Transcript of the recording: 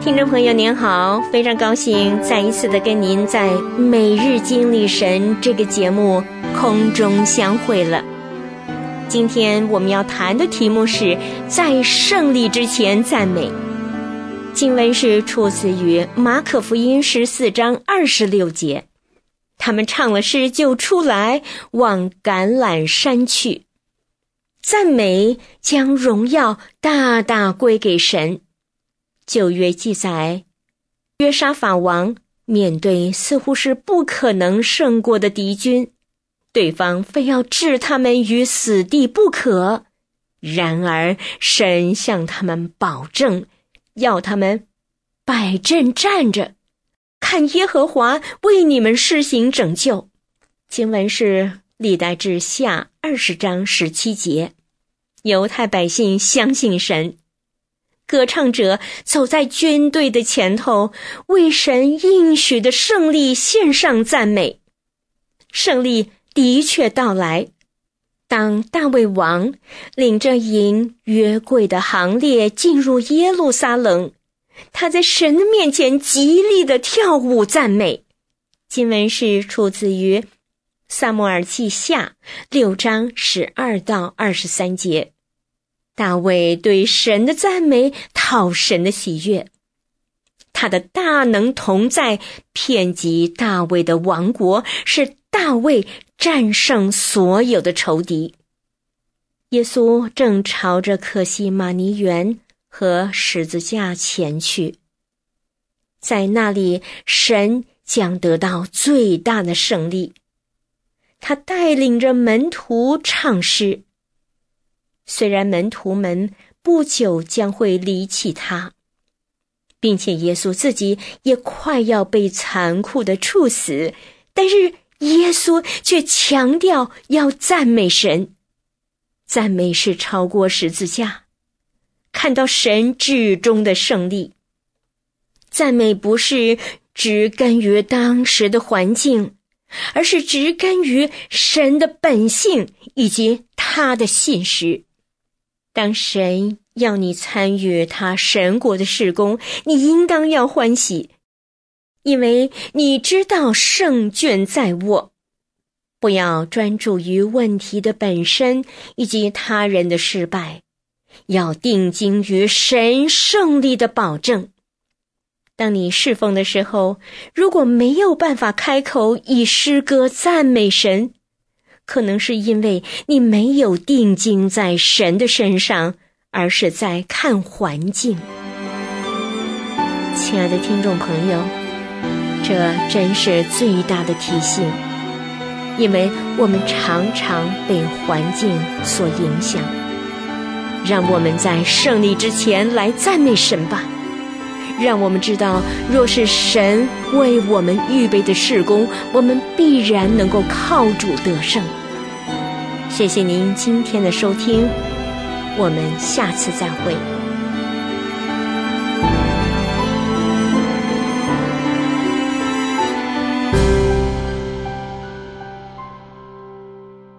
听众朋友您好，非常高兴再一次的跟您在每日经历神这个节目空中相会了。今天我们要谈的题目是在胜利之前赞美。经文是出自于马可福音14章26节，他们唱了诗就出来往橄榄山去，赞美将荣耀大大归给神。旧约记载，约沙法王面对似乎是不可能胜过的敌军，对方非要置他们于死地不可，然而神向他们保证，要他们摆阵站着，看耶和华为你们施行拯救。经文是历代志下20章17节。犹太百姓相信神，歌唱者走在军队的前头，为神应许的胜利献上赞美。胜利的确到来，当大卫王领着迎约柜的行列进入耶路撒冷，他在神的面前极力的跳舞赞美。经文是出自于撒母耳记下6章12到23节。大卫对神的赞美讨神的喜悦，他的大能同在遍及大卫的王国，使大卫战胜所有的仇敌。耶稣正朝着客西马尼园和十字架前去，在那里神将得到最大的胜利。他带领着门徒唱诗，虽然门徒们不久将会离弃他，并且耶稣自己也快要被残酷的处死，但是耶稣却强调要赞美神。赞美是超过十字架，看到神至终的胜利。赞美不是植根于当时的环境，而是植根于神的本性以及他的信实。当神要你参与他神国的事工，你应当要欢喜，因为你知道胜券在握。不要专注于问题的本身以及他人的失败，要定睛于神胜利的保证。当你侍奉的时候，如果没有办法开口以诗歌赞美神，可能是因为你没有定睛在神的身上，而是在看环境。亲爱的听众朋友，这真是最大的提醒，因为我们常常被环境所影响。让我们在胜利之前来赞美神吧，让我们知道，若是神为我们预备的事工，我们必然能够靠主得胜。谢谢您今天的收听，我们下次再会。